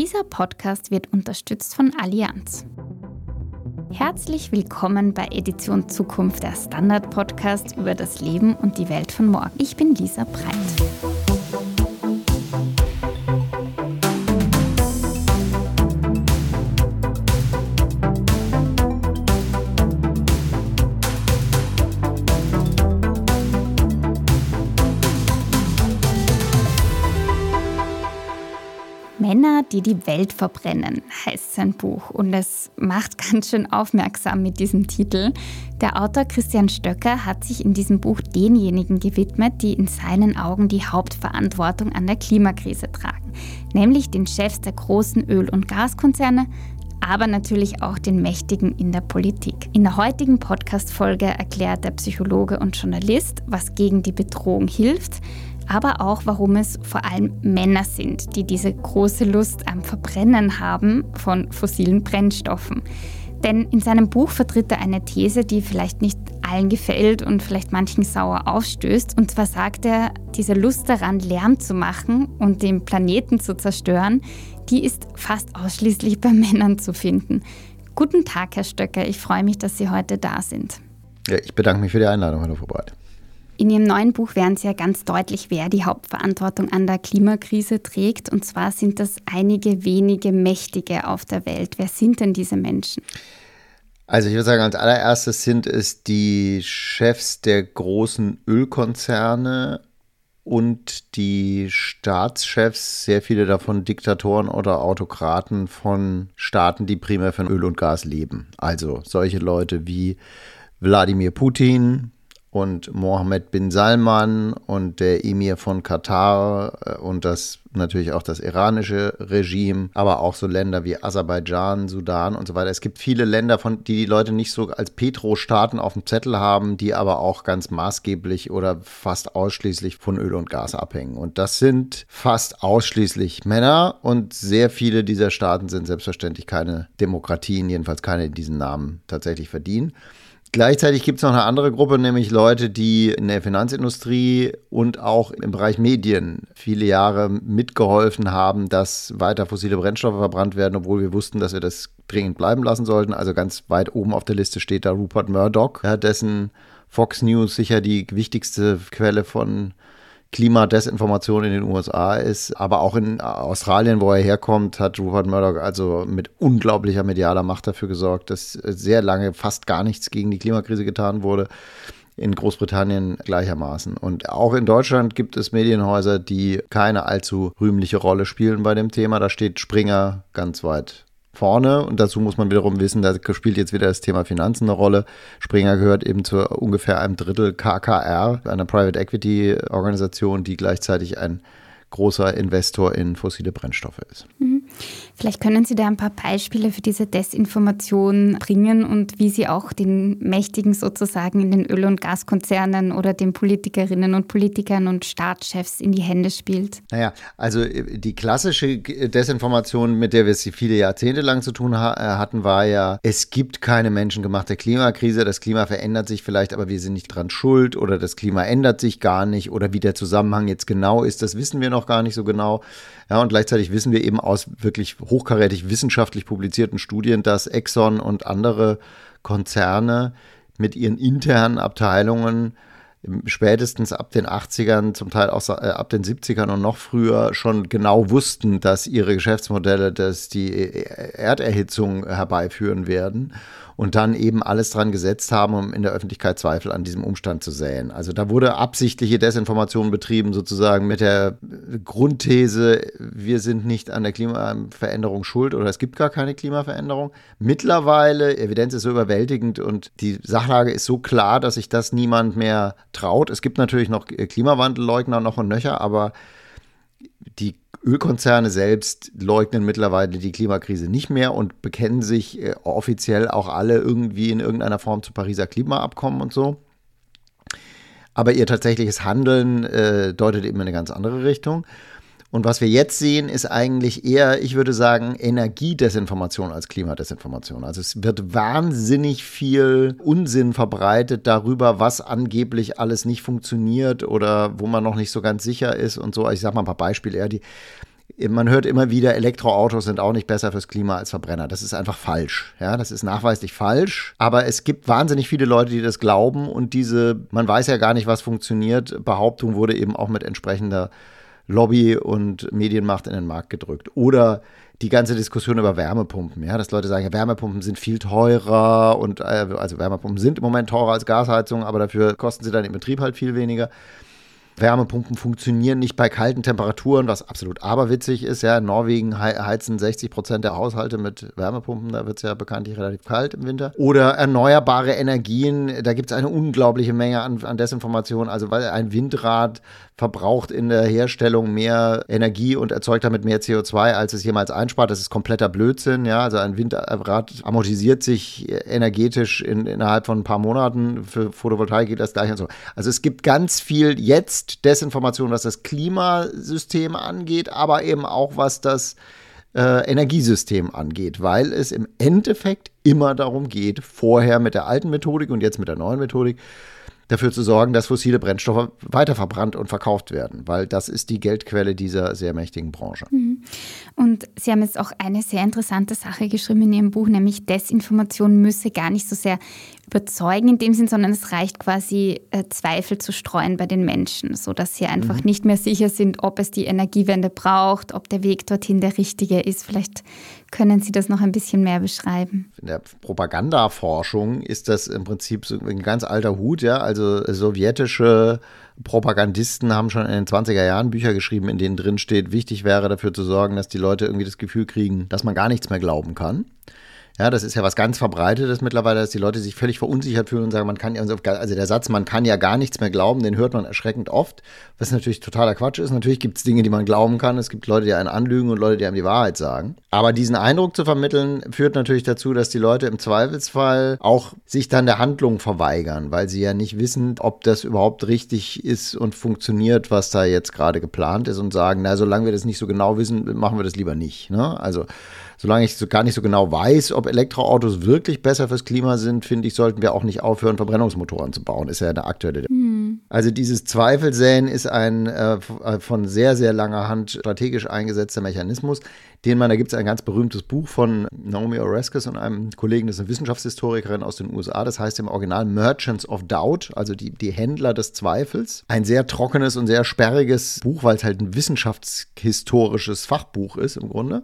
Dieser Podcast wird unterstützt von Allianz. Herzlich willkommen bei Edition Zukunft, der Standard-Podcast über das Leben und die Welt von morgen. Ich bin Lisa Breit. Männer, die die Welt verbrennen, heißt sein Buch. Und es macht ganz schön aufmerksam mit diesem Titel. Der Autor Christian Stöcker hat sich in diesem Buch denjenigen gewidmet, die in seinen Augen die Hauptverantwortung an der Klimakrise tragen. Nämlich den Chefs der großen Öl- und Gaskonzerne, aber natürlich auch den Mächtigen in der Politik. In der heutigen Podcast-Folge erklärt der Psychologe und Journalist, was gegen die Bedrohung hilft, aber auch, warum es vor allem Männer sind, die diese große Lust am Verbrennen haben von fossilen Brennstoffen. Denn in seinem Buch vertritt er eine These, die vielleicht nicht allen gefällt und vielleicht manchen sauer aufstößt. Und zwar sagt er, diese Lust daran, Lärm zu machen und den Planeten zu zerstören, die ist fast ausschließlich bei Männern zu finden. Guten Tag, Herr Stöcker. Ich freue mich, dass Sie heute da sind. Ja, ich bedanke mich für die Einladung, Herr Breit. In Ihrem neuen Buch werden Sie ja ganz deutlich, wer die Hauptverantwortung an der Klimakrise trägt. Und zwar sind das einige wenige Mächtige auf der Welt. Wer sind denn diese Menschen? Also ich würde sagen, als allererstes sind es die Chefs der großen Ölkonzerne und die Staatschefs, sehr viele davon Diktatoren oder Autokraten von Staaten, die primär von Öl und Gas leben. Also solche Leute wie Wladimir Putin und Mohammed bin Salman und der Emir von Katar und das natürlich auch das iranische Regime, aber auch so Länder wie Aserbaidschan, Sudan und so weiter. Es gibt viele Länder, die Leute nicht so als Petrostaaten auf dem Zettel haben, die aber auch ganz maßgeblich oder fast ausschließlich von Öl und Gas abhängen. Und das sind fast ausschließlich Männer und sehr viele dieser Staaten sind selbstverständlich keine Demokratien, jedenfalls keine, die diesen Namen tatsächlich verdienen. Gleichzeitig gibt es noch eine andere Gruppe, nämlich Leute, die in der Finanzindustrie und auch im Bereich Medien viele Jahre mitgeholfen haben, dass weiter fossile Brennstoffe verbrannt werden, obwohl wir wussten, dass wir das dringend bleiben lassen sollten. Also ganz weit oben auf der Liste steht da Rupert Murdoch, dessen Fox News sicher die wichtigste Quelle von Klimadesinformation in den USA ist, aber auch in Australien, wo er herkommt, hat Rupert Murdoch also mit unglaublicher medialer Macht dafür gesorgt, dass sehr lange fast gar nichts gegen die Klimakrise getan wurde. In Großbritannien gleichermaßen. Und auch in Deutschland gibt es Medienhäuser, die keine allzu rühmliche Rolle spielen bei dem Thema. Da steht Springer ganz weit vorne und dazu muss man wiederum wissen, da spielt jetzt wieder das Thema Finanzen eine Rolle. Springer gehört eben zu ungefähr einem Drittel KKR, einer Private Equity Organisation, die gleichzeitig ein großer Investor in fossile Brennstoffe ist. Vielleicht können Sie da ein paar Beispiele für diese Desinformation bringen und wie sie auch den Mächtigen sozusagen in den Öl- und Gaskonzernen oder den Politikerinnen und Politikern und Staatschefs in die Hände spielt. Naja, also die klassische Desinformation, mit der wir es viele Jahrzehnte lang zu tun hatten, war ja, es gibt keine menschengemachte Klimakrise, das Klima verändert sich vielleicht, aber wir sind nicht dran schuld oder das Klima ändert sich gar nicht oder wie der Zusammenhang jetzt genau ist, das wissen wir noch gar nicht so genau. Ja, und gleichzeitig wissen wir eben aus wirklich hochkarätig wissenschaftlich publizierten Studien, dass Exxon und andere Konzerne mit ihren internen Abteilungen spätestens ab den 80ern, zum Teil auch ab den 70ern und noch früher schon genau wussten, dass ihre Geschäftsmodelle die Erderhitzung herbeiführen werden und dann eben alles dran gesetzt haben, um in der Öffentlichkeit Zweifel an diesem Umstand zu säen. Also da wurde absichtliche Desinformation betrieben, sozusagen mit der Grundthese, wir sind nicht an der Klimaveränderung schuld oder es gibt gar keine Klimaveränderung. Mittlerweile, Evidenz ist so überwältigend und die Sachlage ist so klar, dass sich das niemand mehr traut. Es gibt natürlich noch Klimawandelleugner noch und nöcher, aber die Ölkonzerne selbst leugnen mittlerweile die Klimakrise nicht mehr und bekennen sich offiziell auch alle irgendwie in irgendeiner Form zu Pariser Klimaabkommen und so. Aber ihr tatsächliches Handeln deutet eben in eine ganz andere Richtung. Und was wir jetzt sehen, ist eigentlich eher, ich würde sagen, Energiedesinformation als Klimadesinformation. Also es wird wahnsinnig viel Unsinn verbreitet darüber, was angeblich alles nicht funktioniert oder wo man noch nicht so ganz sicher ist und so. Ich sage mal ein paar Beispiele. Man hört immer wieder, Elektroautos sind auch nicht besser fürs Klima als Verbrenner. Das ist einfach falsch. Ja, das ist nachweislich falsch. Aber es gibt wahnsinnig viele Leute, die das glauben. Und diese, man weiß ja gar nicht, was funktioniert, Behauptung wurde eben auch mit entsprechender Lobby und Medienmacht in den Markt gedrückt. Oder die ganze Diskussion über Wärmepumpen, ja, dass Leute sagen, ja, Wärmepumpen sind viel teurer und also Wärmepumpen sind im Moment teurer als Gasheizung, aber dafür kosten sie dann im Betrieb halt viel weniger. Wärmepumpen funktionieren nicht bei kalten Temperaturen, was absolut aberwitzig ist. Ja, in Norwegen heizen 60% der Haushalte mit Wärmepumpen, da wird es ja bekanntlich relativ kalt im Winter. Oder erneuerbare Energien, da gibt es eine unglaubliche Menge an Desinformation. Also weil ein Windrad verbraucht in der Herstellung mehr Energie und erzeugt damit mehr CO2, als es jemals einspart. Das ist kompletter Blödsinn. Ja? Also ein Windrad amortisiert sich energetisch innerhalb von ein paar Monaten. Für Photovoltaik geht das gleich und so. Also es gibt ganz viel jetzt Desinformation, was das Klimasystem angeht, aber eben auch was das Energiesystem angeht, weil es im Endeffekt immer darum geht, vorher mit der alten Methodik und jetzt mit der neuen Methodik dafür zu sorgen, dass fossile Brennstoffe weiterverbrannt und verkauft werden, weil das ist die Geldquelle dieser sehr mächtigen Branche. Und Sie haben jetzt auch eine sehr interessante Sache geschrieben in Ihrem Buch, nämlich Desinformation müsse gar nicht so sehr überzeugen in dem Sinn, sondern es reicht quasi Zweifel zu streuen bei den Menschen, sodass sie einfach nicht mehr sicher sind, ob es die Energiewende braucht, ob der Weg dorthin der richtige ist. Vielleicht können Sie das noch ein bisschen mehr beschreiben. In der Propagandaforschung ist das im Prinzip so ein ganz alter Hut, ja. Also sowjetische Propagandisten haben schon in den 20er Jahren Bücher geschrieben, in denen drin steht, wichtig wäre dafür zu sorgen, dass die Leute irgendwie das Gefühl kriegen, dass man gar nichts mehr glauben kann. Ja, das ist ja was ganz Verbreitetes mittlerweile, dass die Leute sich völlig verunsichert fühlen und sagen, man kann ja, also der Satz, man kann ja gar nichts mehr glauben, den hört man erschreckend oft, was natürlich totaler Quatsch ist. Natürlich gibt es Dinge, die man glauben kann. Es gibt Leute, die einen anlügen und Leute, die einem die Wahrheit sagen. Aber diesen Eindruck zu vermitteln, führt natürlich dazu, dass die Leute im Zweifelsfall auch sich dann der Handlung verweigern, weil sie ja nicht wissen, ob das überhaupt richtig ist und funktioniert, was da jetzt gerade geplant ist und sagen, na, solange wir das nicht so genau wissen, machen wir das lieber nicht. Ne? Also solange ich gar nicht so genau weiß, ob Elektroautos wirklich besser fürs Klima sind, finde ich, sollten wir auch nicht aufhören, Verbrennungsmotoren zu bauen. Ist ja eine aktuelle Debatte. Also dieses Zweifelsäen ist ein von sehr, sehr langer Hand strategisch eingesetzter Mechanismus, da gibt es ein ganz berühmtes Buch von Naomi Oreskes und einem Kollegen, das ist eine Wissenschaftshistorikerin aus den USA, das heißt im Original Merchants of Doubt, also die Händler des Zweifels. Ein sehr trockenes und sehr sperriges Buch, weil es halt ein wissenschaftshistorisches Fachbuch ist im Grunde.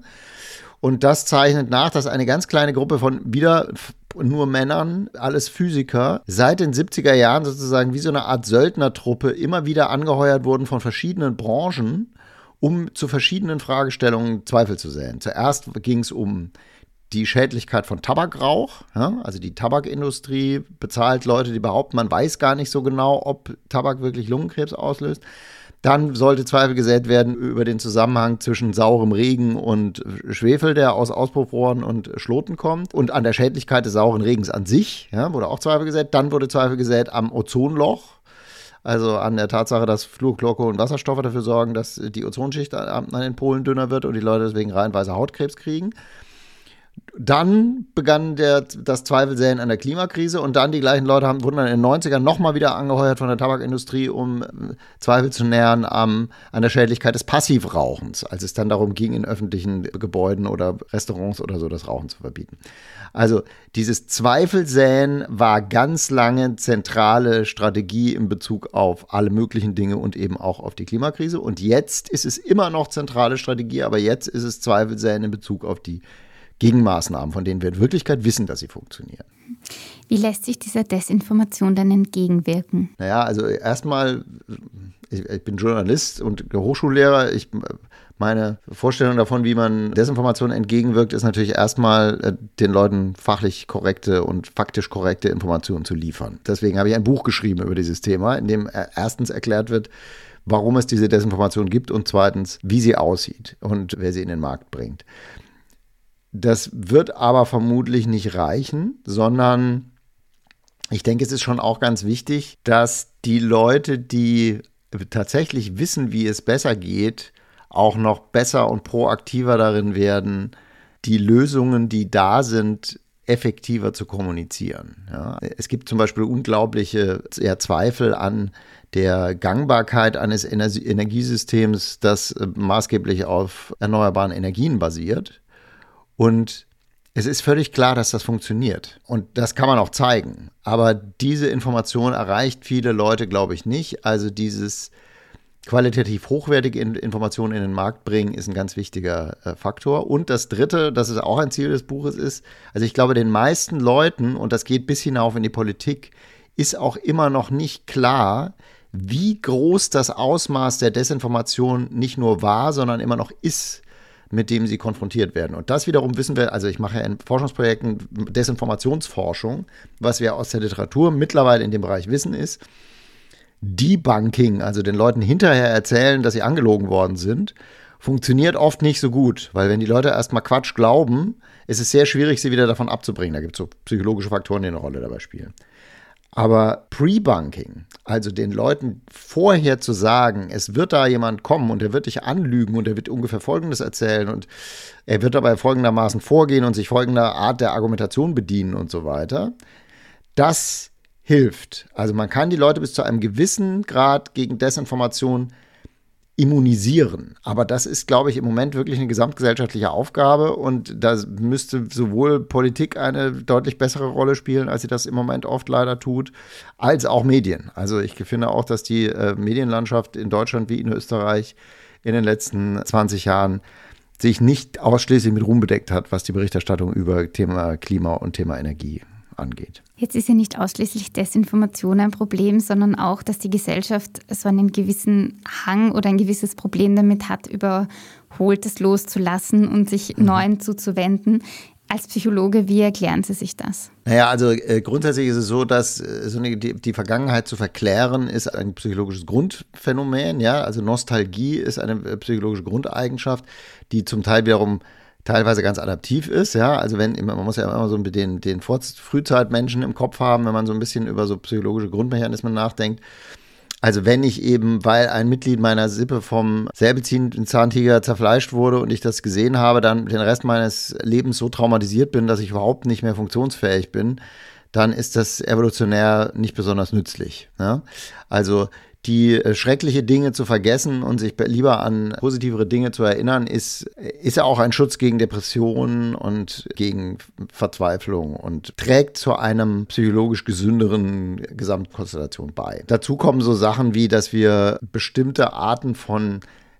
Und das zeichnet nach, dass eine ganz kleine Gruppe von wieder nur Männern, alles Physiker, seit den 70er Jahren sozusagen wie so eine Art Söldnertruppe immer wieder angeheuert wurden von verschiedenen Branchen, um zu verschiedenen Fragestellungen Zweifel zu säen. Zuerst ging es um die Schädlichkeit von Tabakrauch. Ja? Also die Tabakindustrie bezahlt Leute, die behaupten, man weiß gar nicht so genau, ob Tabak wirklich Lungenkrebs auslöst. Dann sollte Zweifel gesät werden über den Zusammenhang zwischen saurem Regen und Schwefel, der aus Auspuffrohren und Schloten kommt. Und an der Schädlichkeit des sauren Regens an sich, ja, wurde auch Zweifel gesät. Dann wurde Zweifel gesät am Ozonloch, also an der Tatsache, dass Fluor, Chlorkohl und Wasserstoffe dafür sorgen, dass die Ozonschicht an den Polen dünner wird und die Leute deswegen reihenweise Hautkrebs kriegen. Dann begann das Zweifelsäen an der Klimakrise und dann die gleichen Leute wurden dann in den 90ern nochmal wieder angeheuert von der Tabakindustrie, um Zweifel zu nähern an der Schädlichkeit des Passivrauchens, als es dann darum ging, in öffentlichen Gebäuden oder Restaurants oder so das Rauchen zu verbieten. Also dieses Zweifelsäen war ganz lange zentrale Strategie in Bezug auf alle möglichen Dinge und eben auch auf die Klimakrise. Und jetzt ist es immer noch zentrale Strategie, aber jetzt ist es Zweifelsäen in Bezug auf die Gegenmaßnahmen, von denen wir in Wirklichkeit wissen, dass sie funktionieren. Wie lässt sich dieser Desinformation dann entgegenwirken? Naja, also erstmal, ich bin Journalist und Hochschullehrer. Meine Vorstellung davon, wie man Desinformation entgegenwirkt, ist natürlich erstmal, den Leuten fachlich korrekte und faktisch korrekte Informationen zu liefern. Deswegen habe ich ein Buch geschrieben über dieses Thema, in dem erstens erklärt wird, warum es diese Desinformation gibt und zweitens, wie sie aussieht und wer sie in den Markt bringt. Das wird aber vermutlich nicht reichen, sondern ich denke, es ist schon auch ganz wichtig, dass die Leute, die tatsächlich wissen, wie es besser geht, auch noch besser und proaktiver darin werden, die Lösungen, die da sind, effektiver zu kommunizieren. Ja. Es gibt zum Beispiel unglaubliche Zweifel an der Gangbarkeit eines Energiesystems, das maßgeblich auf erneuerbaren Energien basiert. Und es ist völlig klar, dass das funktioniert. Und das kann man auch zeigen. Aber diese Information erreicht viele Leute, glaube ich, nicht. Also dieses qualitativ hochwertige Informationen in den Markt bringen, ist ein ganz wichtiger Faktor. Und das Dritte, das ist auch ein Ziel des Buches, ist, also ich glaube, den meisten Leuten, und das geht bis hinauf in die Politik, ist auch immer noch nicht klar, wie groß das Ausmaß der Desinformation nicht nur war, sondern immer noch ist, mit dem sie konfrontiert werden. Und das wiederum wissen wir, also ich mache ja in Forschungsprojekten Desinformationsforschung, was wir aus der Literatur mittlerweile in dem Bereich wissen ist, Debunking, also den Leuten hinterher erzählen, dass sie angelogen worden sind, funktioniert oft nicht so gut, weil wenn die Leute erstmal Quatsch glauben, ist es sehr schwierig, sie wieder davon abzubringen. Da gibt es so psychologische Faktoren, die eine Rolle dabei spielen. Aber Pre-Bunking, also den Leuten vorher zu sagen, es wird da jemand kommen und er wird dich anlügen und er wird ungefähr Folgendes erzählen und er wird dabei folgendermaßen vorgehen und sich folgender Art der Argumentation bedienen und so weiter, das hilft. Also man kann die Leute bis zu einem gewissen Grad gegen Desinformation immunisieren. Aber das ist, glaube ich, im Moment wirklich eine gesamtgesellschaftliche Aufgabe und da müsste sowohl Politik eine deutlich bessere Rolle spielen, als sie das im Moment oft leider tut, als auch Medien. Also ich finde auch, dass die Medienlandschaft in Deutschland wie in Österreich in den letzten 20 Jahren sich nicht ausschließlich mit Ruhm bedeckt hat, was die Berichterstattung über Thema Klima und Thema Energie angeht. Jetzt ist ja nicht ausschließlich Desinformation ein Problem, sondern auch, dass die Gesellschaft so einen gewissen Hang oder ein gewisses Problem damit hat, Überholtes loszulassen und sich Neuen zuzuwenden. Als Psychologe, wie erklären Sie sich das? Naja, also grundsätzlich ist es so, dass die Vergangenheit zu verklären ist ein psychologisches Grundphänomen. Ja? Also Nostalgie ist eine psychologische Grundeigenschaft, die zum Teil wiederum teilweise ganz adaptiv ist, ja, also man muss ja immer so den Frühzeitmenschen im Kopf haben, wenn man so ein bisschen über so psychologische Grundmechanismen nachdenkt. Also wenn ich eben, weil ein Mitglied meiner Sippe vom säbelziehenden Zahntiger zerfleischt wurde und ich das gesehen habe, dann den Rest meines Lebens so traumatisiert bin, dass ich überhaupt nicht mehr funktionsfähig bin, dann ist das evolutionär nicht besonders nützlich. Ja? Also die schreckliche Dinge zu vergessen und sich lieber an positivere Dinge zu erinnern, ist ja auch ein Schutz gegen Depressionen und gegen Verzweiflung und trägt zu einem psychologisch gesünderen Gesamtkonstellation bei. Dazu kommen so Sachen wie, dass wir bestimmte Arten von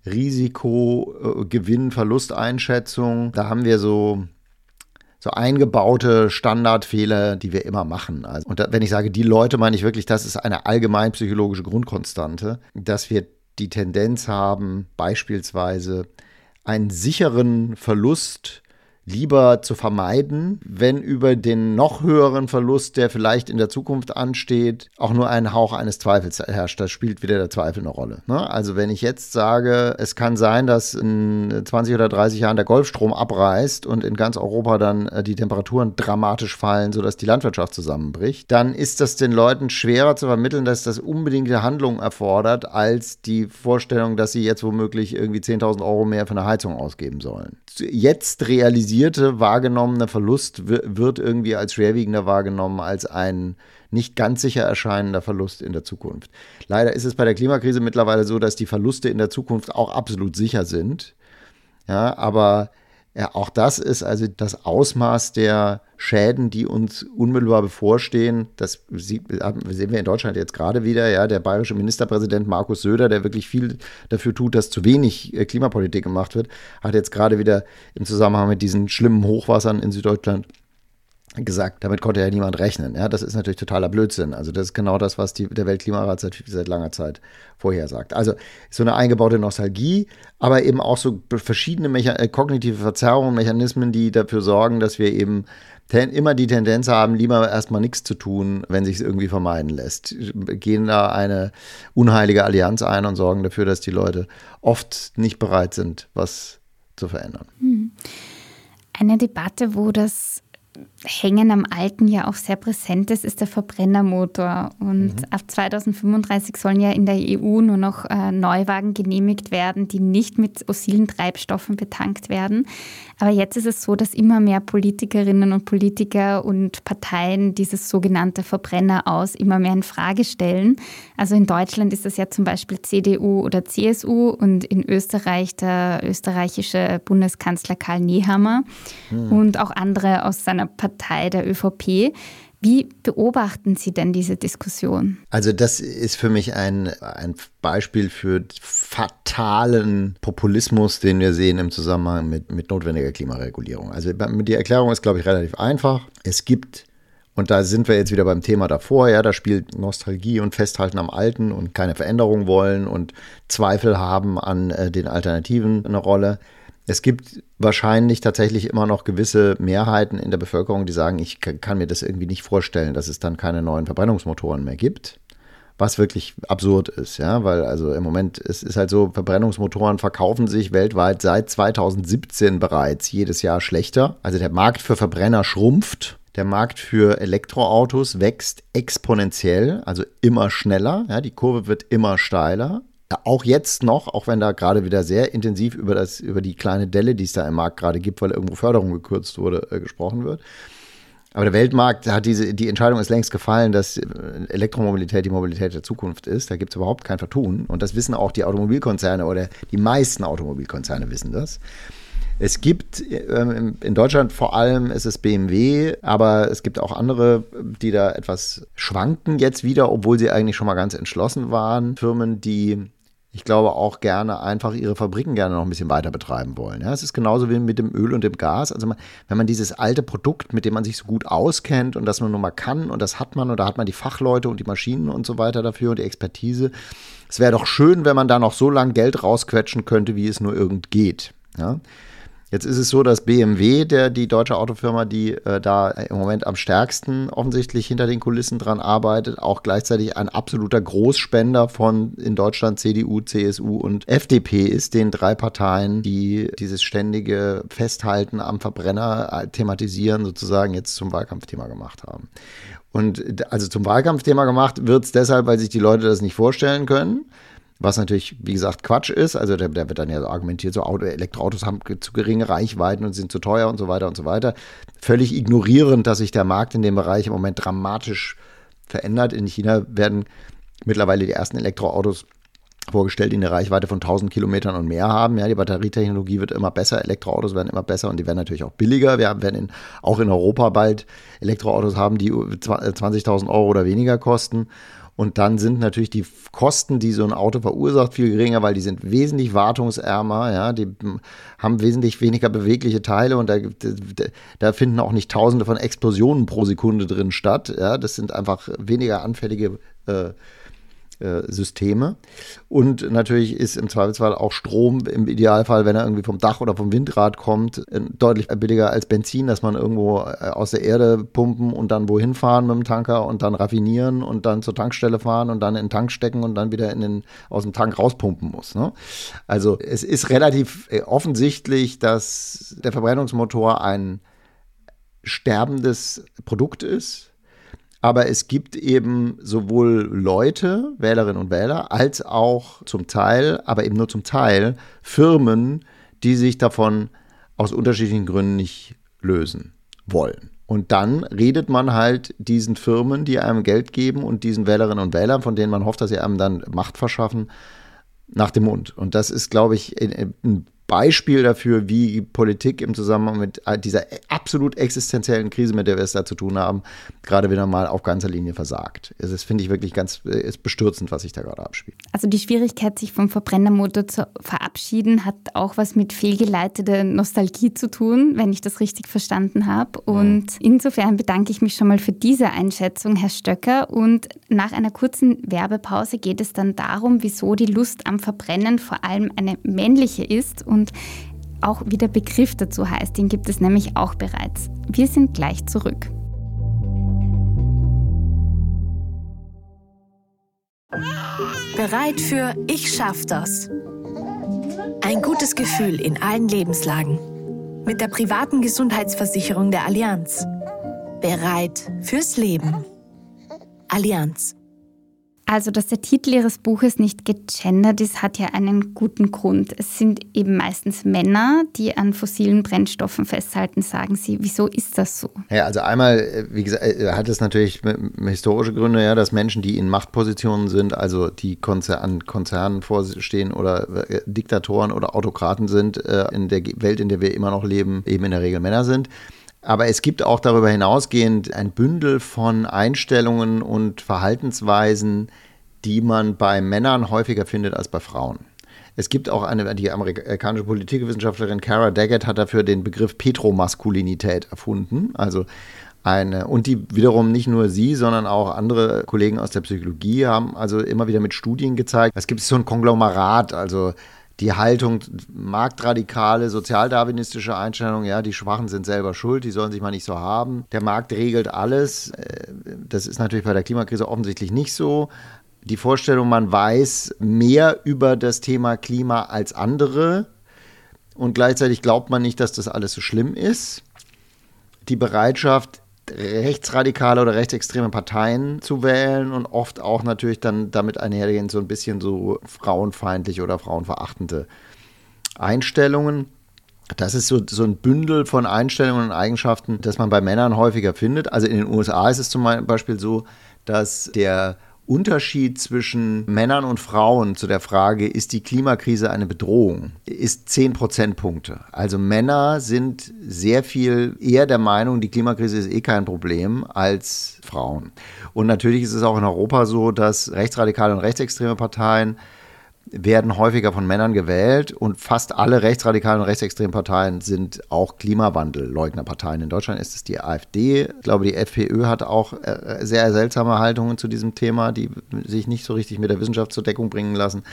Risiko, Gewinn, Verlusteinschätzung, da haben wir so eingebaute Standardfehler, die wir immer machen. Also, und wenn ich sage, die Leute, meine ich wirklich, das ist eine allgemein psychologische Grundkonstante, dass wir die Tendenz haben, beispielsweise einen sicheren Verlust lieber zu vermeiden, wenn über den noch höheren Verlust, der vielleicht in der Zukunft ansteht, auch nur ein Hauch eines Zweifels herrscht. Da spielt wieder der Zweifel eine Rolle. Ne? Also wenn ich jetzt sage, es kann sein, dass in 20 oder 30 Jahren der Golfstrom abreißt und in ganz Europa dann die Temperaturen dramatisch fallen, sodass die Landwirtschaft zusammenbricht, dann ist das den Leuten schwerer zu vermitteln, dass das unbedingte Handlungen erfordert, als die Vorstellung, dass sie jetzt womöglich irgendwie 10.000 Euro mehr für eine Heizung ausgeben sollen. Jetzt wahrgenommene Verlust wird irgendwie als schwerwiegender wahrgenommen als ein nicht ganz sicher erscheinender Verlust in der Zukunft. Leider ist es bei der Klimakrise mittlerweile so, dass die Verluste in der Zukunft auch absolut sicher sind. Ja, aber ja, auch das ist also das Ausmaß der Schäden, die uns unmittelbar bevorstehen. Das sehen wir in Deutschland jetzt gerade wieder. Ja, der bayerische Ministerpräsident Markus Söder, der wirklich viel dafür tut, dass zu wenig Klimapolitik gemacht wird, hat jetzt gerade wieder im Zusammenhang mit diesen schlimmen Hochwassern in Süddeutschland gesagt, damit konnte ja niemand rechnen. Ja, das ist natürlich totaler Blödsinn. Also das ist genau das, was der Weltklimarat seit langer Zeit vorhersagt. Also so eine eingebaute Nostalgie, aber eben auch so verschiedene kognitive Verzerrungen, Mechanismen, die dafür sorgen, dass wir eben immer die Tendenz haben, lieber erstmal nichts zu tun, wenn sich es irgendwie vermeiden lässt. Gehen da eine unheilige Allianz ein und sorgen dafür, dass die Leute oft nicht bereit sind, was zu verändern. Eine Debatte, wo das Hängen am Alten ja auch sehr präsent ist der Verbrennermotor. Und ab 2035 sollen ja in der EU nur noch Neuwagen genehmigt werden, die nicht mit fossilen Treibstoffen betankt werden. Aber jetzt ist es so, dass immer mehr Politikerinnen und Politiker und Parteien dieses sogenannte Verbrenner aus immer mehr in Frage stellen. Also in Deutschland ist das ja zum Beispiel CDU oder CSU und in Österreich der österreichische Bundeskanzler Karl Nehammer und auch andere aus seiner Partei, der ÖVP. Wie beobachten Sie denn diese Diskussion? Also das ist für mich ein Beispiel für fatalen Populismus, den wir sehen im Zusammenhang mit notwendiger Klimaregulierung. Also die Erklärung ist, glaube ich, relativ einfach. Es gibt, und da sind wir jetzt wieder beim Thema davor, ja, da spielt Nostalgie und Festhalten am Alten und keine Veränderung wollen und Zweifel haben an den Alternativen eine Rolle. Es gibt wahrscheinlich tatsächlich immer noch gewisse Mehrheiten in der Bevölkerung, die sagen, ich kann mir das irgendwie nicht vorstellen, dass es dann keine neuen Verbrennungsmotoren mehr gibt, was wirklich absurd ist, ja, weil also im Moment, es ist halt so, Verbrennungsmotoren verkaufen sich weltweit seit 2017 bereits jedes Jahr schlechter. Also der Markt für Verbrenner schrumpft. Der Markt für Elektroautos wächst exponentiell, also immer schneller, ja, die Kurve wird immer steiler. Auch jetzt noch, auch wenn da gerade wieder sehr intensiv über die kleine Delle, die es da im Markt gerade gibt, weil irgendwo Förderung gekürzt wurde, gesprochen wird. Aber der Weltmarkt hat die Entscheidung ist längst gefallen, dass Elektromobilität die Mobilität der Zukunft ist. Da gibt es überhaupt kein Vertun. Und das wissen auch die Automobilkonzerne oder die meisten Automobilkonzerne wissen das. Es gibt in Deutschland vor allem ist es BMW, aber es gibt auch andere, die da etwas schwanken jetzt wieder, obwohl sie eigentlich schon mal ganz entschlossen waren. Firmen, die, ich glaube, auch gerne einfach ihre Fabriken gerne noch ein bisschen weiter betreiben wollen. Ja, es ist genauso wie mit dem Öl und dem Gas. Also wenn man dieses alte Produkt, mit dem man sich so gut auskennt und das man nur mal kann und das hat man und da hat man die Fachleute und die Maschinen und so weiter dafür und die Expertise. Es wäre doch schön, wenn man da noch so lange Geld rausquetschen könnte, wie es nur irgend geht. Ja. Jetzt ist es so, dass BMW, die deutsche Autofirma, die da im Moment am stärksten offensichtlich hinter den Kulissen dran arbeitet, auch gleichzeitig ein absoluter Großspender von in Deutschland CDU, CSU und FDP ist, den 3 Parteien, die dieses ständige Festhalten am Verbrenner thematisieren, sozusagen jetzt zum Wahlkampfthema gemacht haben. Und also zum Wahlkampfthema gemacht wird es deshalb, weil sich die Leute das nicht vorstellen können. Was natürlich, wie gesagt, Quatsch ist. Also da wird dann ja so argumentiert, so Elektroautos haben zu geringe Reichweiten und sind zu teuer und so weiter und so weiter. Völlig ignorierend, dass sich der Markt in dem Bereich im Moment dramatisch verändert. In China werden mittlerweile die ersten Elektroautos vorgestellt, die eine Reichweite von 1000 Kilometern und mehr haben. Ja, die Batterietechnologie wird immer besser, Elektroautos werden immer besser und die werden natürlich auch billiger. Wir werden auch in Europa bald Elektroautos haben, die 20.000 Euro oder weniger kosten. Und dann sind natürlich die Kosten, die so ein Auto verursacht, viel geringer, weil die sind wesentlich wartungsärmer, ja, die haben wesentlich weniger bewegliche Teile und da finden auch nicht Tausende von Explosionen pro Sekunde drin statt. Ja, das sind einfach weniger anfällige Systeme. Und natürlich ist im Zweifelsfall auch Strom im Idealfall, wenn er irgendwie vom Dach oder vom Windrad kommt, deutlich billiger als Benzin, dass man irgendwo aus der Erde pumpen und dann wohin fahren mit dem Tanker und dann raffinieren und dann zur Tankstelle fahren und dann in den Tank stecken und dann wieder aus dem Tank rauspumpen muss. Ne? Also es ist relativ offensichtlich, dass der Verbrennungsmotor ein sterbendes Produkt ist. Aber es gibt eben sowohl Leute, Wählerinnen und Wähler, als auch zum Teil, aber eben nur zum Teil, Firmen, die sich davon aus unterschiedlichen Gründen nicht lösen wollen. Und dann redet man halt diesen Firmen, die einem Geld geben und diesen Wählerinnen und Wählern, von denen man hofft, dass sie einem dann Macht verschaffen, nach dem Mund. Und das ist, glaube ich, ein Beispiel dafür, wie Politik im Zusammenhang mit dieser absolut existenziellen Krise, mit der wir es da zu tun haben, gerade wieder mal auf ganzer Linie versagt. Das finde ich wirklich ist bestürzend, was sich da gerade abspielt. Also die Schwierigkeit, sich vom Verbrennermotor zu verabschieden, hat auch was mit fehlgeleiteter Nostalgie zu tun, wenn ich das richtig verstanden habe. Und insofern bedanke ich mich schon mal für diese Einschätzung, Herr Stöcker. Und nach einer kurzen Werbepause geht es dann darum, wieso die Lust am Verbrennen vor allem eine männliche ist und auch wie der Begriff dazu heißt. Den gibt es nämlich auch bereits. Wir sind gleich zurück. Bereit für Ich schaff das. Ein gutes Gefühl in allen Lebenslagen. Mit der privaten Gesundheitsversicherung der Allianz. Bereit fürs Leben. Allianz. Also, dass der Titel Ihres Buches nicht gegendert ist, hat ja einen guten Grund. Es sind eben meistens Männer, die an fossilen Brennstoffen festhalten, sagen Sie. Wieso ist das so? Ja, also einmal, wie gesagt, hat es natürlich historische Gründe, ja, dass Menschen, die in Machtpositionen sind, also die an Konzernen vorstehen oder Diktatoren oder Autokraten sind, in der Welt, in der wir immer noch leben, eben in der Regel Männer sind. Aber es gibt auch darüber hinausgehend ein Bündel von Einstellungen und Verhaltensweisen, die man bei Männern häufiger findet als bei Frauen. Es gibt auch die amerikanische Politikwissenschaftlerin Kara Daggett hat dafür den Begriff Petromaskulinität erfunden. Also und die wiederum nicht nur sie, sondern auch andere Kollegen aus der Psychologie haben also immer wieder mit Studien gezeigt, es gibt so ein Konglomerat, also die Haltung, marktradikale, sozialdarwinistische Einstellung, ja, die Schwachen sind selber schuld, die sollen sich mal nicht so haben. Der Markt regelt alles. Das ist natürlich bei der Klimakrise offensichtlich nicht so. Die Vorstellung, man weiß mehr über das Thema Klima als andere und gleichzeitig glaubt man nicht, dass das alles so schlimm ist. Die Bereitschaft, rechtsradikale oder rechtsextreme Parteien zu wählen und oft auch natürlich dann damit einhergehend so ein bisschen so frauenfeindliche oder frauenverachtende Einstellungen. Das ist so ein Bündel von Einstellungen und Eigenschaften, das man bei Männern häufiger findet. Also in den USA ist es zum Beispiel so, dass der Unterschied zwischen Männern und Frauen zu der Frage, ist die Klimakrise eine Bedrohung, ist 10 Prozentpunkte. Also Männer sind sehr viel eher der Meinung, die Klimakrise ist kein Problem, als Frauen. Und natürlich ist es auch in Europa so, dass rechtsradikale und rechtsextreme Parteien werden häufiger von Männern gewählt und fast alle rechtsradikalen und rechtsextremen Parteien sind auch Klimawandelleugnerparteien. In Deutschland ist es die AfD. Ich glaube, die FPÖ hat auch sehr seltsame Haltungen zu diesem Thema, die sich nicht so richtig mit der Wissenschaft zur Deckung bringen lassen.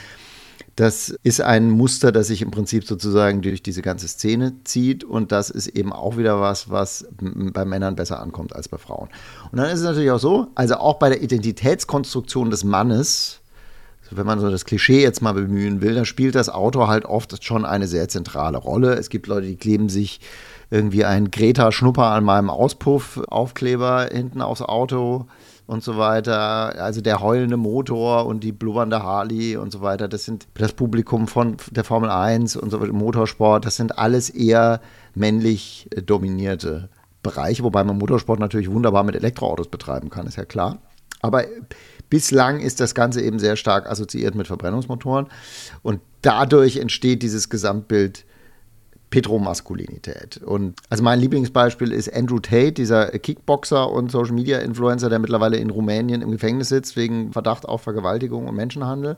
Das ist ein Muster, das sich im Prinzip sozusagen durch diese ganze Szene zieht und das ist eben auch wieder was bei Männern besser ankommt als bei Frauen. Und dann ist es natürlich auch so, also auch bei der Identitätskonstruktion des Mannes, wenn man so das Klischee jetzt mal bemühen will, dann spielt das Auto halt oft schon eine sehr zentrale Rolle. Es gibt Leute, die kleben sich irgendwie einen Greta-Schnupper an meinem Auspuff-Aufkleber hinten aufs Auto und so weiter. Also der heulende Motor und die blubbernde Harley und so weiter, das sind das Publikum von der Formel 1 und so weiter, Motorsport, das sind alles eher männlich dominierte Bereiche, wobei man Motorsport natürlich wunderbar mit Elektroautos betreiben kann, ist ja klar. Aber bislang ist das Ganze eben sehr stark assoziiert mit Verbrennungsmotoren und dadurch entsteht dieses Gesamtbild Petromaskulinität. Und also mein Lieblingsbeispiel ist Andrew Tate, dieser Kickboxer und Social-Media-Influencer, der mittlerweile in Rumänien im Gefängnis sitzt wegen Verdacht auf Vergewaltigung und Menschenhandel,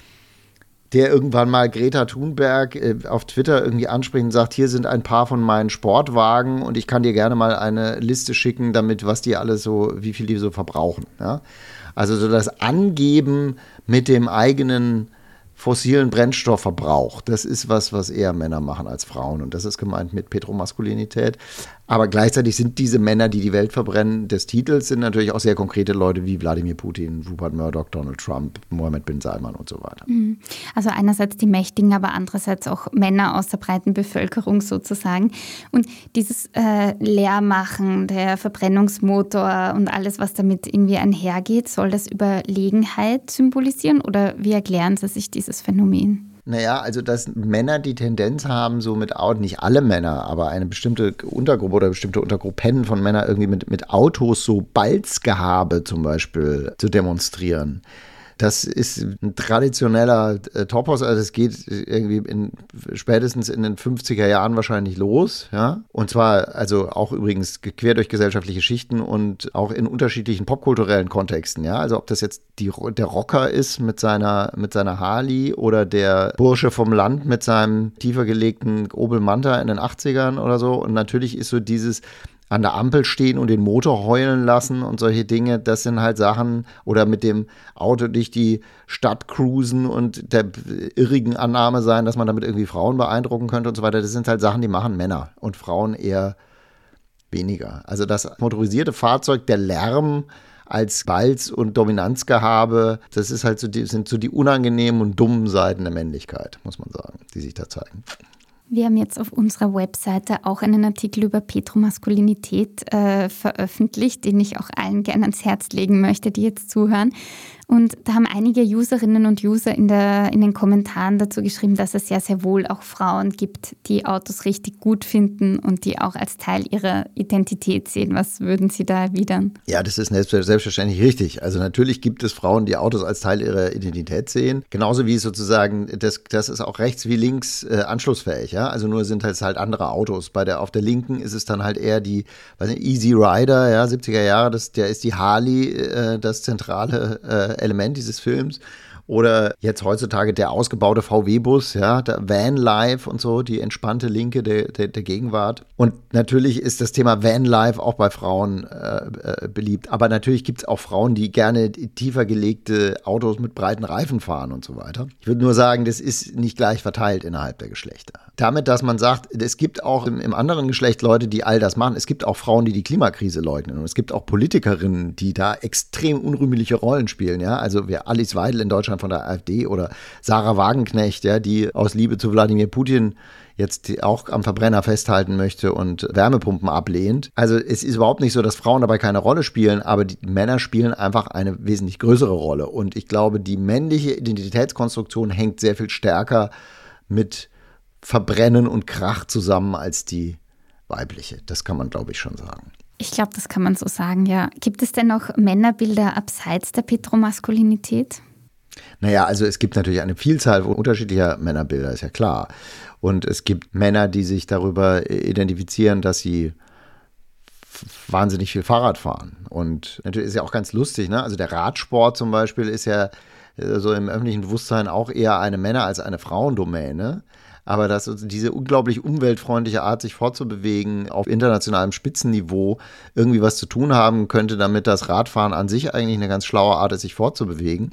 der irgendwann mal Greta Thunberg auf Twitter irgendwie anspricht und sagt, hier sind ein paar von meinen Sportwagen und ich kann dir gerne mal eine Liste schicken, damit was die alle so, wie viel die so verbrauchen. Ja? Also so das Angeben mit dem eigenen fossilen Brennstoffverbrauch, das ist was eher Männer machen als Frauen und das ist gemeint mit Petromaskulinität. Aber gleichzeitig sind diese Männer, die die Welt verbrennen, des Titels, sind natürlich auch sehr konkrete Leute wie Wladimir Putin, Rupert Murdoch, Donald Trump, Mohammed bin Salman und so weiter. Also einerseits die Mächtigen, aber andererseits auch Männer aus der breiten Bevölkerung sozusagen. Und dieses Leermachen, der Verbrennungsmotor und alles, was damit irgendwie einhergeht, soll das Überlegenheit symbolisieren oder wie erklären Sie sich dieses Phänomen? Naja, also dass Männer die Tendenz haben, so mit Autos, nicht alle Männer, aber eine bestimmte Untergruppe oder bestimmte Untergruppen von Männern irgendwie mit Autos so Balzgehabe zum Beispiel zu demonstrieren. Das ist ein traditioneller Topos, also es geht irgendwie spätestens in den 50er Jahren wahrscheinlich los, ja. Und zwar also auch übrigens quer durch gesellschaftliche Schichten und auch in unterschiedlichen popkulturellen Kontexten, ja. Also ob das jetzt der Rocker ist mit seiner Harley oder der Bursche vom Land mit seinem tiefer gelegten Opel Manta in den 80ern oder so. Und natürlich ist so dieses an der Ampel stehen und den Motor heulen lassen und solche Dinge, das sind halt Sachen, oder mit dem Auto durch die Stadt cruisen und der irrigen Annahme sein, dass man damit irgendwie Frauen beeindrucken könnte und so weiter, das sind halt Sachen, die machen Männer und Frauen eher weniger. Also das motorisierte Fahrzeug, der Lärm als Balz- und Dominanzgehabe, das ist halt sind so die unangenehmen und dummen Seiten der Männlichkeit, muss man sagen, die sich da zeigen. Wir haben jetzt auf unserer Webseite auch einen Artikel über Petromaskulinität veröffentlicht, den ich auch allen gerne ans Herz legen möchte, die jetzt zuhören. Und da haben einige Userinnen und User in den Kommentaren dazu geschrieben, dass es ja sehr wohl auch Frauen gibt, die Autos richtig gut finden und die auch als Teil ihrer Identität sehen. Was würden Sie da erwidern? Ja, das ist selbstverständlich richtig. Also natürlich gibt es Frauen, die Autos als Teil ihrer Identität sehen. Genauso wie sozusagen, das ist auch rechts wie links anschlussfähig. Ja? Also nur sind es halt andere Autos. Auf der linken ist es dann halt eher die Easy Rider, ja, 70er Jahre, der ist die Harley, das zentrale Element dieses Films. Oder jetzt heutzutage der ausgebaute VW-Bus, ja, der Vanlife und so, die entspannte Linke der Gegenwart. Und natürlich ist das Thema Vanlife auch bei Frauen beliebt. Aber natürlich gibt es auch Frauen, die gerne tiefer gelegte Autos mit breiten Reifen fahren und so weiter. Ich würde nur sagen, das ist nicht gleich verteilt innerhalb der Geschlechter. Damit, dass man sagt, es gibt auch im anderen Geschlecht Leute, die all das machen. Es gibt auch Frauen, die die Klimakrise leugnen. Und es gibt auch Politikerinnen, die da extrem unrühmliche Rollen spielen. Ja? Also wie Alice Weidel in Deutschland von der AfD oder Sarah Wagenknecht, ja, die aus Liebe zu Wladimir Putin jetzt auch am Verbrenner festhalten möchte und Wärmepumpen ablehnt. Also es ist überhaupt nicht so, dass Frauen dabei keine Rolle spielen, aber die Männer spielen einfach eine wesentlich größere Rolle. Und ich glaube, die männliche Identitätskonstruktion hängt sehr viel stärker mit Verbrennen und Krach zusammen als die weibliche. Das kann man, glaube ich, schon sagen. Ich glaube, das kann man so sagen, ja. Gibt es denn noch Männerbilder abseits der Petromaskulinität? Naja, also es gibt natürlich eine Vielzahl unterschiedlicher Männerbilder, ist ja klar. Und es gibt Männer, die sich darüber identifizieren, dass sie wahnsinnig viel Fahrrad fahren. Und natürlich ist ja auch ganz lustig, ne? Also der Radsport zum Beispiel ist ja so im öffentlichen Bewusstsein auch eher eine Männer- als eine Frauendomäne. Aber dass diese unglaublich umweltfreundliche Art, sich fortzubewegen, auf internationalem Spitzenniveau irgendwie was zu tun haben könnte, damit das Radfahren an sich eigentlich eine ganz schlaue Art ist, sich fortzubewegen.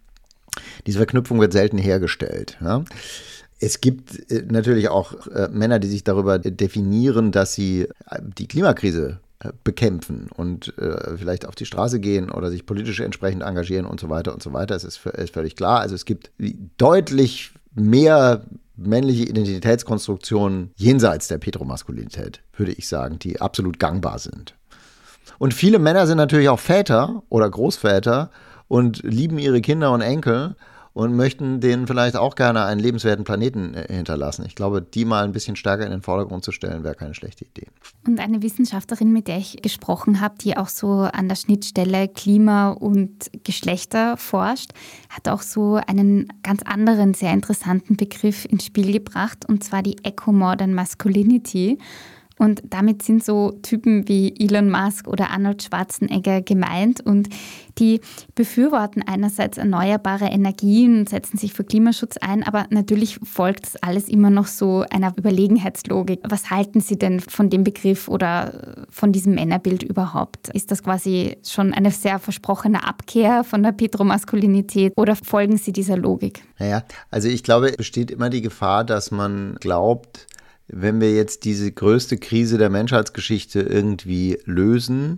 Diese Verknüpfung wird selten hergestellt. Ja? Es gibt natürlich auch Männer, die sich darüber definieren, dass sie die Klimakrise bekämpfen und vielleicht auf die Straße gehen oder sich politisch entsprechend engagieren und so weiter und so weiter. Es ist völlig klar. Also es gibt deutlich mehr männliche Identitätskonstruktionen jenseits der Petromaskulinität, würde ich sagen, die absolut gangbar sind. Und viele Männer sind natürlich auch Väter oder Großväter und lieben ihre Kinder und Enkel und möchten denen vielleicht auch gerne einen lebenswerten Planeten hinterlassen. Ich glaube, die mal ein bisschen stärker in den Vordergrund zu stellen, wäre keine schlechte Idee. Und eine Wissenschaftlerin, mit der ich gesprochen habe, die auch so an der Schnittstelle Klima und Geschlechter forscht, hat auch so einen ganz anderen, sehr interessanten Begriff ins Spiel gebracht, und zwar die Eco-Modern Masculinity. Und damit sind so Typen wie Elon Musk oder Arnold Schwarzenegger gemeint, und die befürworten einerseits erneuerbare Energien, setzen sich für Klimaschutz ein, aber natürlich folgt das alles immer noch so einer Überlegenheitslogik. Was halten Sie denn von dem Begriff oder von diesem Männerbild überhaupt? Ist das quasi schon eine sehr versprochene Abkehr von der Petromaskulinität oder folgen Sie dieser Logik? Naja, also ich glaube, es besteht immer die Gefahr, dass man glaubt, wenn wir jetzt diese größte Krise der Menschheitsgeschichte irgendwie lösen,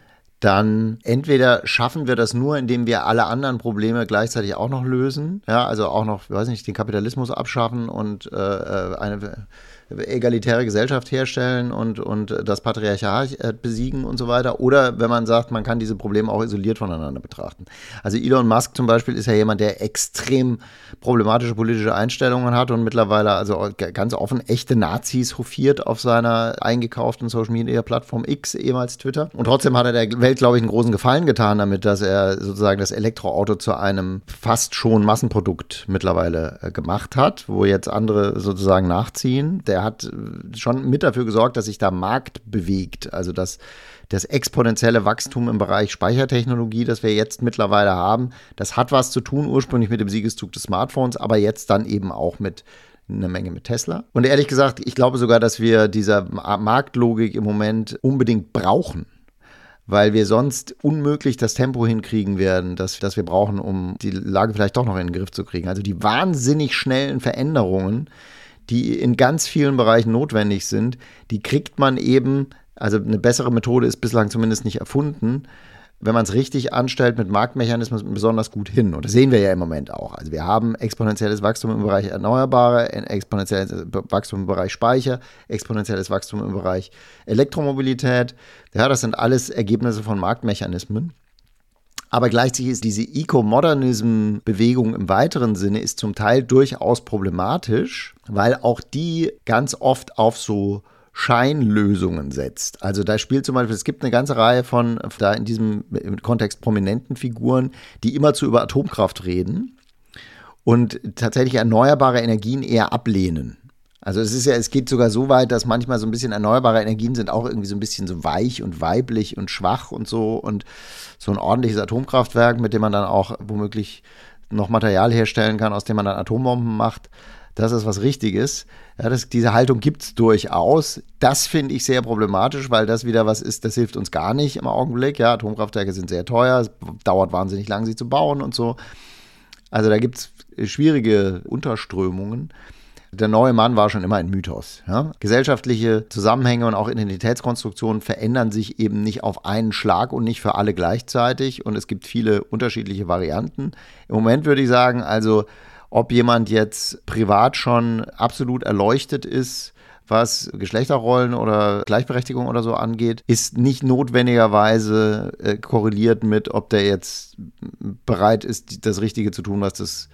dann entweder schaffen wir das nur, indem wir alle anderen Probleme gleichzeitig auch noch lösen, ja, also auch noch, weiß nicht, den Kapitalismus abschaffen und eine egalitäre Gesellschaft herstellen und das Patriarchat besiegen und so weiter. Oder wenn man sagt, man kann diese Probleme auch isoliert voneinander betrachten. Also Elon Musk zum Beispiel ist ja jemand, der extrem problematische politische Einstellungen hat und mittlerweile also ganz offen echte Nazis hofiert auf seiner eingekauften Social-Media-Plattform X, ehemals Twitter. Und trotzdem hat er der Welt, glaube ich, einen großen Gefallen getan damit, dass er sozusagen das Elektroauto zu einem fast schon Massenprodukt mittlerweile gemacht hat, wo jetzt andere sozusagen nachziehen. Der hat schon mit dafür gesorgt, dass sich da Markt bewegt. Also dass das exponentielle Wachstum im Bereich Speichertechnologie, das wir jetzt mittlerweile haben, das hat was zu tun ursprünglich mit dem Siegeszug des Smartphones, aber jetzt dann eben auch mit eine Menge mit Tesla. Und ehrlich gesagt, ich glaube sogar, dass wir diese Marktlogik im Moment unbedingt brauchen, weil wir sonst unmöglich das Tempo hinkriegen werden, das wir brauchen, um die Lage vielleicht doch noch in den Griff zu kriegen. Also die wahnsinnig schnellen Veränderungen, die in ganz vielen Bereichen notwendig sind, die kriegt man eben, also eine bessere Methode ist bislang zumindest nicht erfunden, wenn man es richtig anstellt, mit Marktmechanismen besonders gut hin. Und das sehen wir ja im Moment auch. Also wir haben exponentielles Wachstum im Bereich Erneuerbare, exponentielles Wachstum im Bereich Speicher, exponentielles Wachstum im Bereich Elektromobilität. Ja, das sind alles Ergebnisse von Marktmechanismen. Aber gleichzeitig ist diese Eco-Modernism-Bewegung im weiteren Sinne ist zum Teil durchaus problematisch, weil auch die ganz oft auf so Scheinlösungen setzt. Also da spielt zum Beispiel, es gibt eine ganze Reihe von, da in diesem Kontext prominenten Figuren, die immerzu über Atomkraft reden und tatsächlich erneuerbare Energien eher ablehnen. Also es geht sogar so weit, dass manchmal so ein bisschen erneuerbare Energien sind auch irgendwie so ein bisschen so weich und weiblich und schwach und so ein ordentliches Atomkraftwerk, mit dem man dann auch womöglich noch Material herstellen kann, aus dem man dann Atombomben macht. Das ist was Richtiges. Ja, diese Haltung gibt es durchaus. Das finde ich sehr problematisch, weil das wieder was ist, das hilft uns gar nicht im Augenblick. Ja, Atomkraftwerke sind sehr teuer, es dauert wahnsinnig lang, sie zu bauen und so. Also da gibt es schwierige Unterströmungen. Der neue Mann war schon immer ein Mythos. Ja? Gesellschaftliche Zusammenhänge und auch Identitätskonstruktionen verändern sich eben nicht auf einen Schlag und nicht für alle gleichzeitig. Und es gibt viele unterschiedliche Varianten. Im Moment würde ich sagen, also ob jemand jetzt privat schon absolut erleuchtet ist, was Geschlechterrollen oder Gleichberechtigung oder so angeht, ist nicht notwendigerweise korreliert mit, ob der jetzt bereit ist, das Richtige zu tun, was das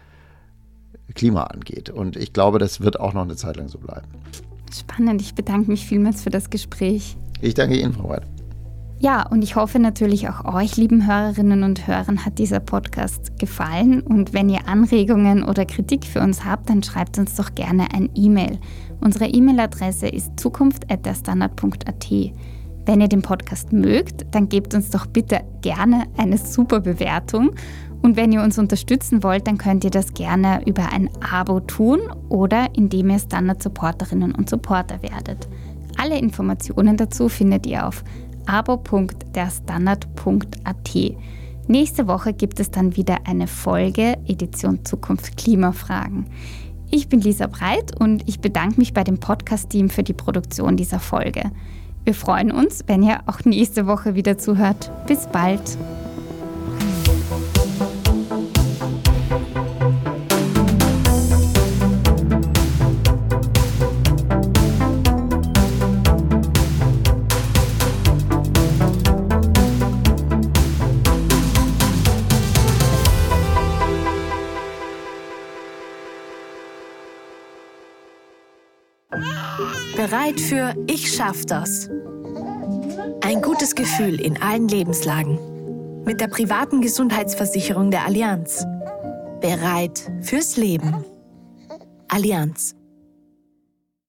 Klima angeht. Und ich glaube, das wird auch noch eine Zeit lang so bleiben. Spannend. Ich bedanke mich vielmals für das Gespräch. Ich danke Ihnen, Frau Weid. Ja, und ich hoffe natürlich auch euch, lieben Hörerinnen und Hörern, hat dieser Podcast gefallen. Und wenn ihr Anregungen oder Kritik für uns habt, dann schreibt uns doch gerne ein E-Mail. Unsere E-Mail-Adresse ist zukunft@derstandard.at. Wenn ihr den Podcast mögt, dann gebt uns doch bitte gerne eine super Bewertung. Und wenn ihr uns unterstützen wollt, dann könnt ihr das gerne über ein Abo tun oder indem ihr Standard-Supporterinnen und Supporter werdet. Alle Informationen dazu findet ihr auf abo.derstandard.at. Nächste Woche gibt es dann wieder eine Folge Edition Zukunft Klimafragen. Ich bin Lisa Breit und ich bedanke mich bei dem Podcast-Team für die Produktion dieser Folge. Wir freuen uns, wenn ihr auch nächste Woche wieder zuhört. Bis bald! Bereit für Ich schaff das. Ein gutes Gefühl in allen Lebenslagen. Mit der privaten Gesundheitsversicherung der Allianz. Bereit fürs Leben. Allianz.